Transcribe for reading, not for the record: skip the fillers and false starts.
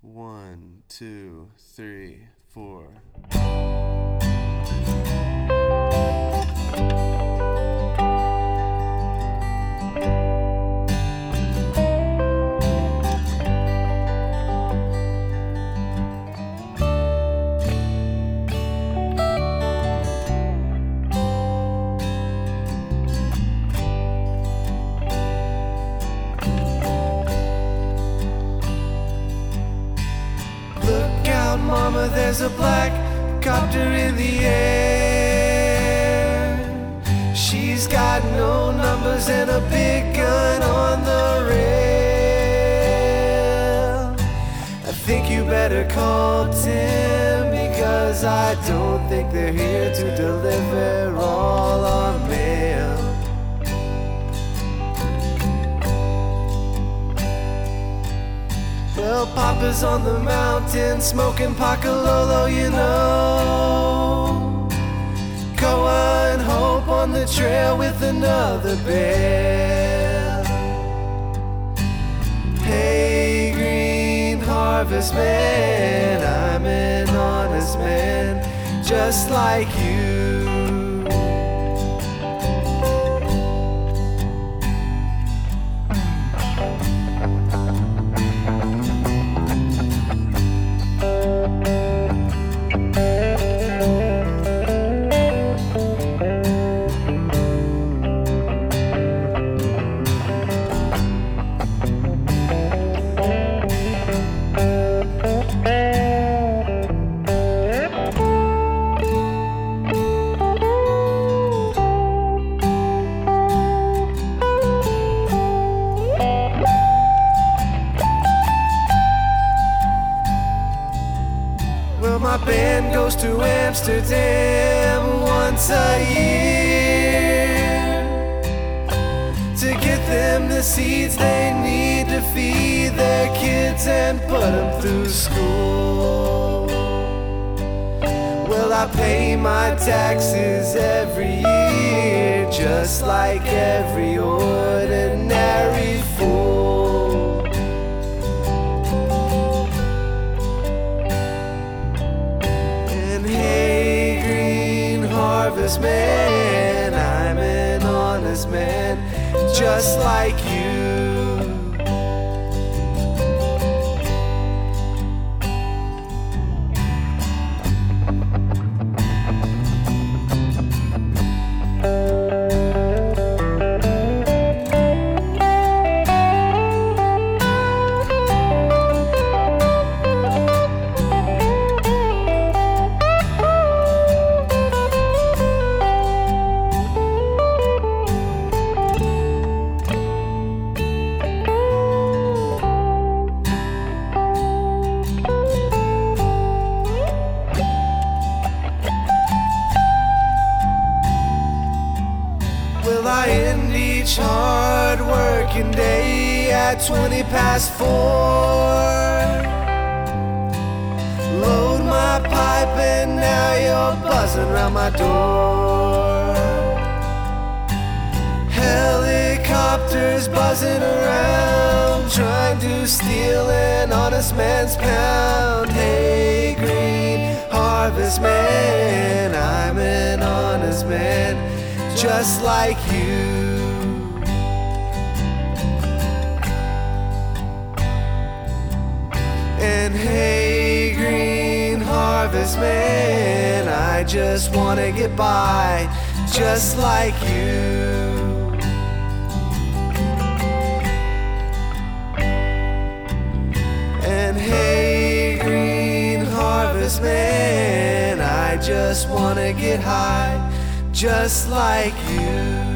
1, 2, 3, 4. Mama, there's a black copter in the air. She's got no numbers and a big gun on the rail. I think you better call Tim, because I don't think they're here to deliver all our mail. Well, Papa's on the mountain smoking Pacololo, you know. Koa and Hope on the trail with another bear. Hey, green harvest man, I'm an honest man, just like you. My band goes to Amsterdam once a year to get them the seeds they need to feed their kids and put them through school. Well, I pay my taxes every year, just like every ordinary fool. Harvest man, I'm an honest man, just like you. Well, I end each hard working day at 20 past 4. Load my pipe and now you're buzzing round my door. Helicopters buzzing around, trying to steal an honest man's pound. Hey, green harvest man, I'm an honest man, just like you. And hey, green harvest man, I just wanna get by, just like you. And hey, green harvest man, I just wanna get high, just like you.